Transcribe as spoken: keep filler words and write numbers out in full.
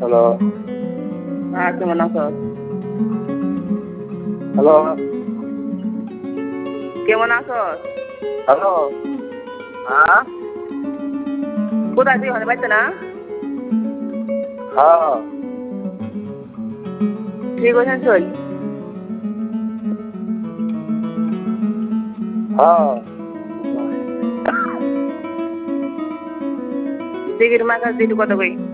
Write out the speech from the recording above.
Hello. হ্যাঁ, কেমন আছো? হ্যালো। কেমন আছো? হ্যালো। হ্যাঁ, কোথায় তুই? ওখানে বাড়িতে না? হ্যাঁ। ঠিক আছে চল। হ্যাঁ। দিদির মার কাছে দিটু কত কই?